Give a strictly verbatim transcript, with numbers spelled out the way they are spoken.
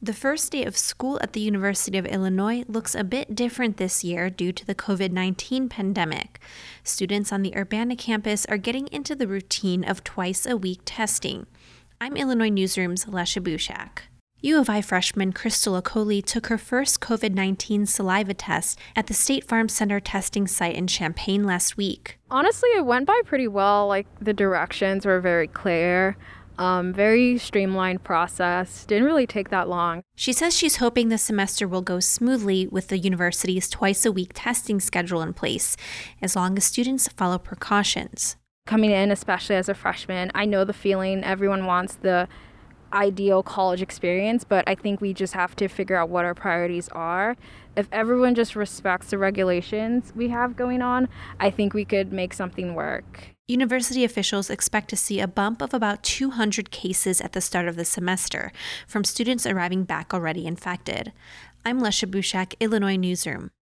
The first day of school at the University of Illinois looks a bit different this year due to the covid nineteen pandemic. Students on the Urbana campus are getting into the routine of twice-a-week testing. I'm Illinois Newsroom's Lesha Bushak. U of I freshman Crystal Okoli took her first covid nineteen saliva test at the State Farm Center testing site in Champaign last week. Honestly, it went by pretty well. Like, the directions were very clear. Um, very streamlined process. Didn't really take that long. She says she's hoping the semester will go smoothly with the university's twice-a-week testing schedule in place, as long as students follow precautions. Coming in, especially as a freshman, I know the feeling. Everyone wants the ideal college experience, but I think we just have to figure out what our priorities are. If everyone just respects the regulations we have going on, I think we could make something work. University officials expect to see a bump of about two hundred cases at the start of the semester from students arriving back already infected. I'm Lesha Bushak, Illinois Newsroom.